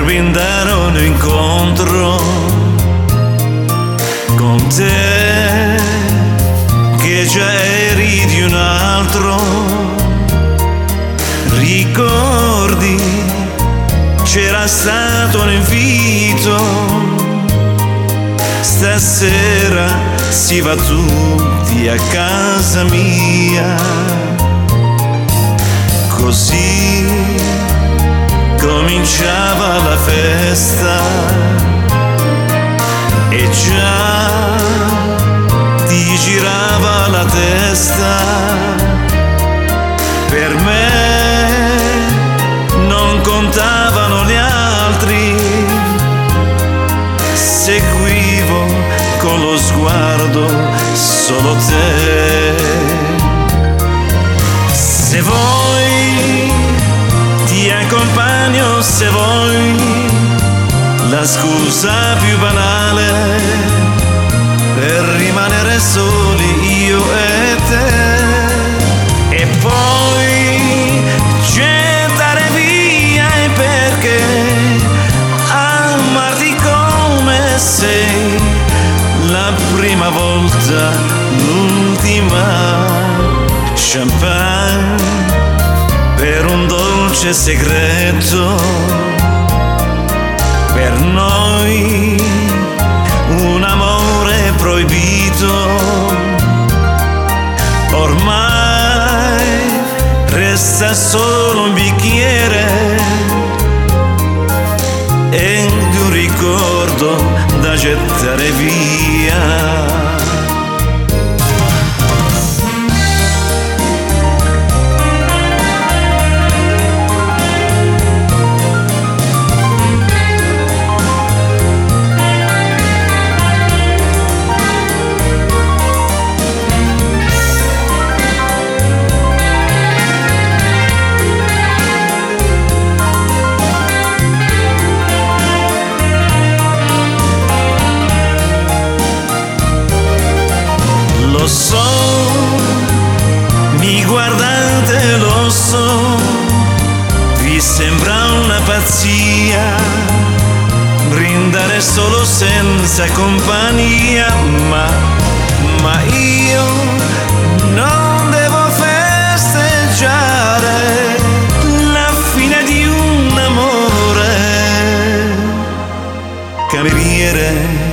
brindare un incontro con te, che già eri di un altro. Ricordi, c'era stato un invito, stasera si va tutti a casa mia. Così cominciava la festa e già ti girava la testa. Per me non contavano gli altri, seguivo con lo sguardo solo te. Se vuoi ti accompagno, se vuoi, la scusa più banale per rimanere soli io e te. E poi gettare via il perché, amarti come sei, la prima volta, l'ultima. Champagne per un dolce segreto, per noi un amore proibito. Ormai resta solo un bicchiere e un ricordo da gettare via. Lo so, mi guardate, lo so, vi sembra una pazzia brindare solo senza compagnia, ma io non devo festeggiare la fine di un amore. Cameriere,